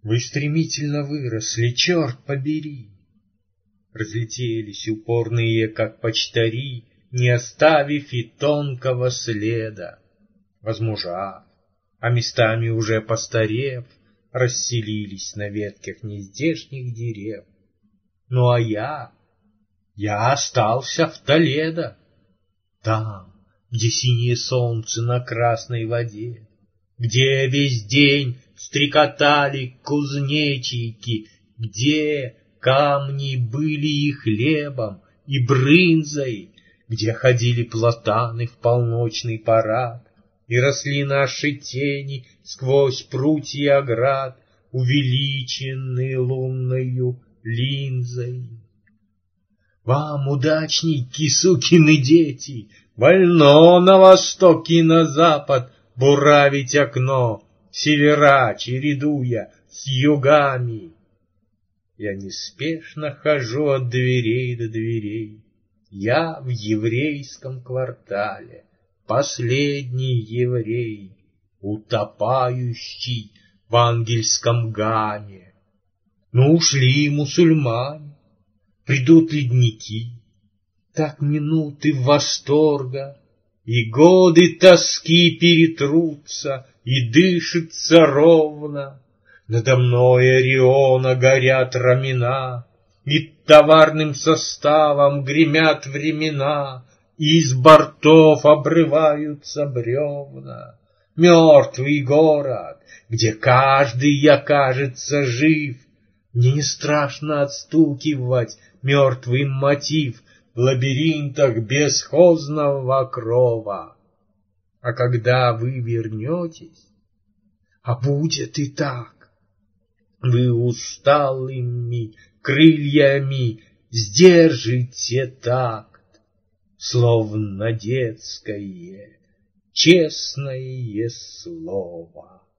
Вы стремительно выросли, черт побери. Разлетелись упорные, как почтари, не оставив и тонкого следа. Возмужав, а местами уже постарев, расселились на ветках нездешних дерев. Ну а я остался в Толедо, там, где синее солнце на красной воде, где весь день стрекотали кузнечики, где камни были и хлебом, и брынзой, где ходили платаны в полночный парад, и росли наши тени сквозь прутья оград, увеличенные лунною линзой. Вам, удачники, сукины дети, вольно на восток и на запад буравить окно, севера чередуя с югами. Я неспешно хожу от дверей до дверей. Я в еврейском квартале, последний еврей, утопающий в ангельском гамме. Но ушли мусульмане, придут ледники, так минуты восторга, и годы тоски перетрутся, и дышится ровно. Надо мной Ориона горят рамена, и товарным составом гремят времена, и из бортов обрываются бревна. Мертвый город, где каждый окажется жив, мне не страшно отстукивать мертвый мотив в лабиринтах бесхозного крова. А когда вы вернетесь, а будет и так, вы усталыми крыльями сдержите такт, словно детское честное слово.